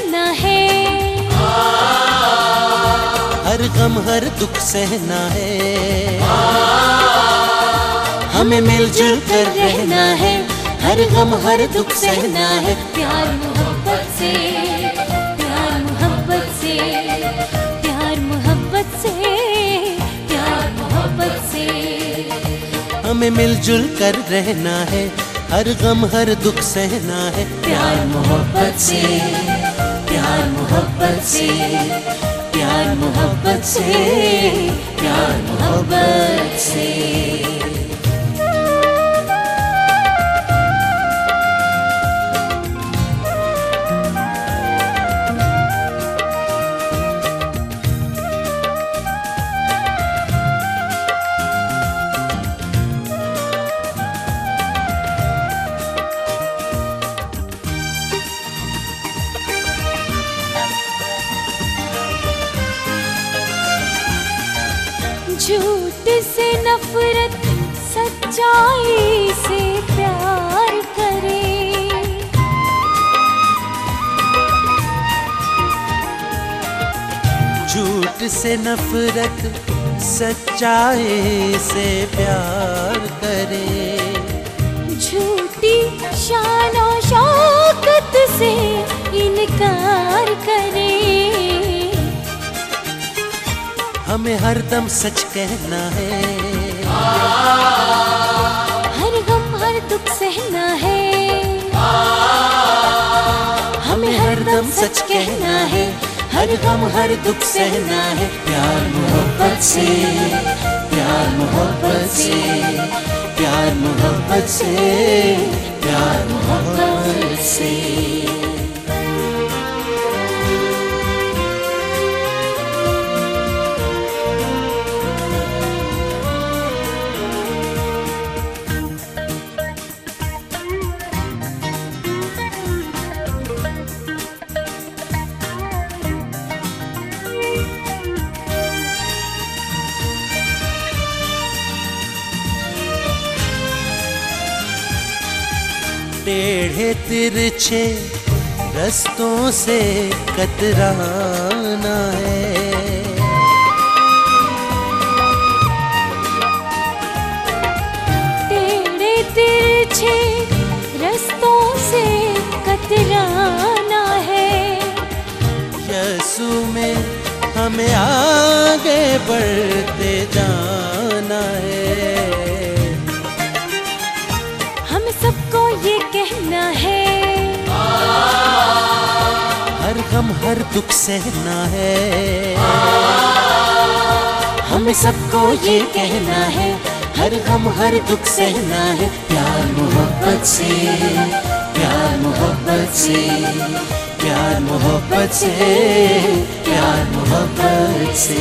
रहना है, हर गम हर दुख सहना है, हमें मिलजुल कर रहना है, हर गम हर दुख सहना है। प्यार मोहब्बत से, प्यार मोहब्बत से, प्यार मोहब्बत से, प्यार मोहब्बत से, हमें मिलजुल कर रहना है, हर गम हर दुख सहना है। प्यार मोहब्बत से, प्यार मोहब्बत से, प्यार मोहब्बत से, प्यार मोहब्बत से। झूठ से नफरत, सच्चाई से प्यार करें। झूठ से नफरत, सच्चाई से प्यार करे। झूठी शान और शौकत से इनकार करें। हमें हरदम सच कहना है, हर गम हर दुख सहना है, हमें हरदम सच कहना है, हर गम हर दुख सहना है। प्यार मोहब्बत से, प्यार मोहब्बत से, प्यार मोहब्बत से, प्यार मोहब्बत से। टेढ़े तिरछे रस्तों से कतराना है, टेढ़े तिरछे रस्तों से कतराना है। यीशु में हमें आगे बढ़ते जाना है। हम सबको ये कहना है, हर गम हर दुख सहना है। हमें सबको ये कहना है, हर गम हर दुख सहना है। प्यार मोहब्बत से, प्यार मोहब्बत से, प्यार मोहब्बत से, प्यार मोहब्बत से।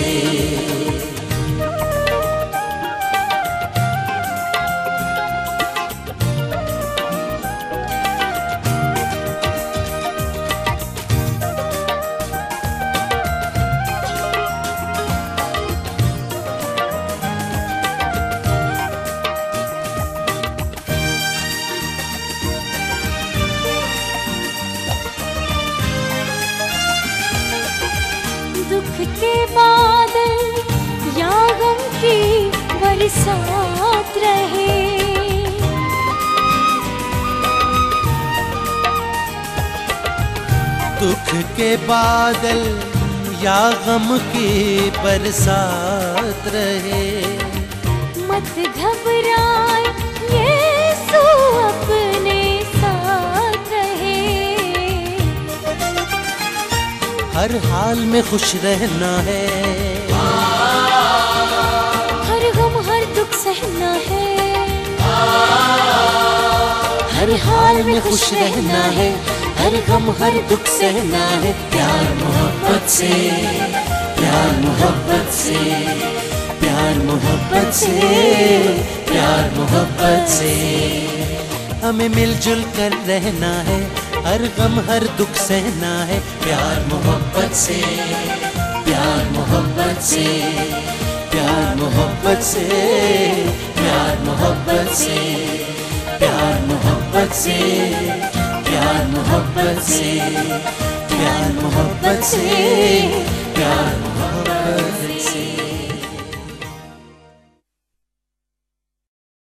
दुख के बादल या गम की बरसात रहे। दुख के बादल या गम की बरसात रहे। मत घबराए, यीशु अपने साथ रहे। हर हाल में खुश रहना है, हर गम हर दुख सहना है। हर हाल में खुश रहना है, हर गम हर दुख सहना है। प्यार मोहब्बत से, प्यार मोहब्बत से, प्यार मोहब्बत से, प्यार मोहब्बत से। हमें मिलजुल कर रहना है, हर गम हर दुख सहना है। प्यार मोहब्बत से, प्यार मोहब्बत से, प्यार मोहब्बत से, प्यार मोहब्बत से, प्यार मोहब्बत से, प्यार मोहब्बत से। प्यार मोहब्बत से, प्यार मोहब्बत से।